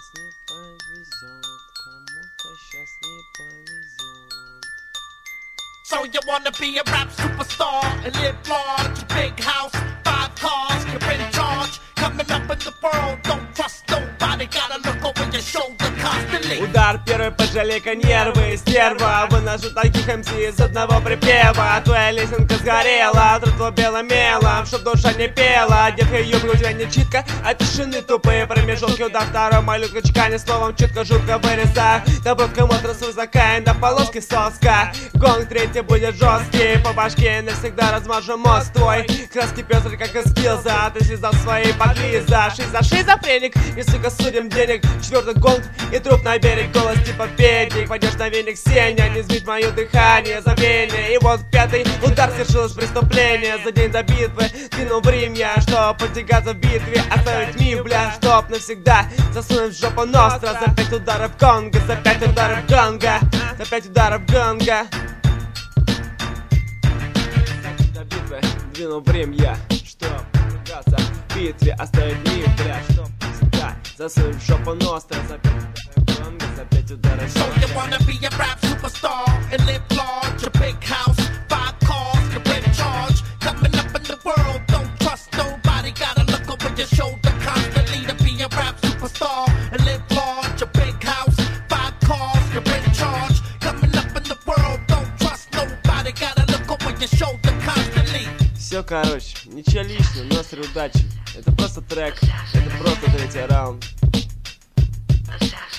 не повезет, кому-то сейчас не повезет. So you wanna be a rap superstar and live large, big house, 5 cars, you're in charge. Coming up in the world, don't trust nobody, gotta look over your shoulder constantly. Удар первый, пожалей-ка нервы, стерва. Выношу таких МС из одного припева. Твоя лесенка сгорела, трутла белым мелом, чтоб душа не пела. Детка, юбка у тебя не читка, а тишины тупые промежутки. Удар второй, малютка чеканит словом четко, жутко вырезаю. Добротка мотор с высока, до полоски соска. Гонг третий будет жесткий, по башке навсегда размажу мозг твой. Краски пестрый, как эскиза, ты слезал свои подлиза. Шиза преник, и сука судим денег. Четвертый гонг и труп на берег, голос типа педик. Пойдешь на веник Сеня, не сбить мое дыхание, забвение. И вот пятый удар, свершилось преступление. За день до битвы двинул в Рим я, чтоб потягаться в битве, оставить миф, бля, чтоб навсегда засунуть в жопу ностра. За 5 ударов гонга, за 5 ударов гонга, за 5 ударов гонга. До битвы двинул в Рим я, чтоб потягаться в битве, оставить миф, бля, чтоб навсегда засунуть в жопу ностра. За 5 ударов гонга, за 5 ударов So гонга. you wanna be a rap superstar and live large, a big house, 5 cars, you're in charge. Coming up in the world, don't trust nobody, gotta look over your shoulder constantly. To be a rap superstar and live large, a big house, 5 cars, you're in charge. Coming up in the world, don't trust nobody, gotta look over your shoulder constantly. Все, короче, ничего лишнего, ностры удачи. Это просто трек, это просто третий раунд.